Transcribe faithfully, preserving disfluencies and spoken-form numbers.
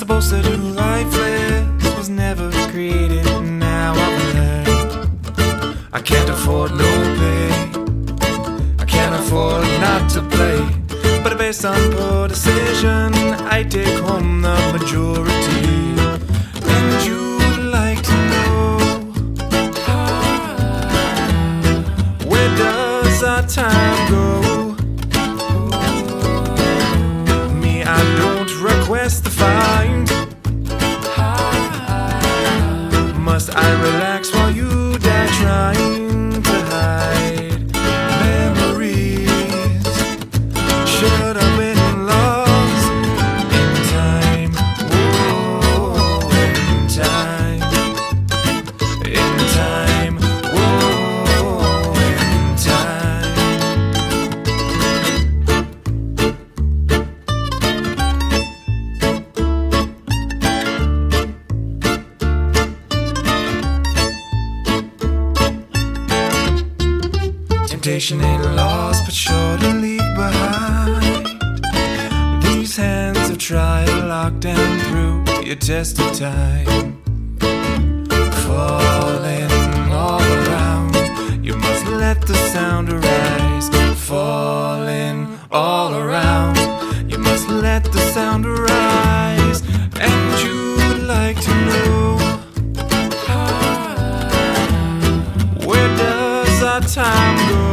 supposed to do lifeless was never created. Now I've learned I can't afford no pay, I can't afford not to play. But based on poor decision, I take home the majority. And you'd like to know, where does our time go? Me, I don't request the find. Must I relax while you die trying to hide memories? Should have been lost in time. Whoa, in time, in time. Whoa, in time. Temptation ain't lost, but sure to leave behind. These hands have tried to lock down through your test of time. Falling all around, you must let the sound arise. Falling all around, you must let the sound arise. And you'd like to know, where does our time go?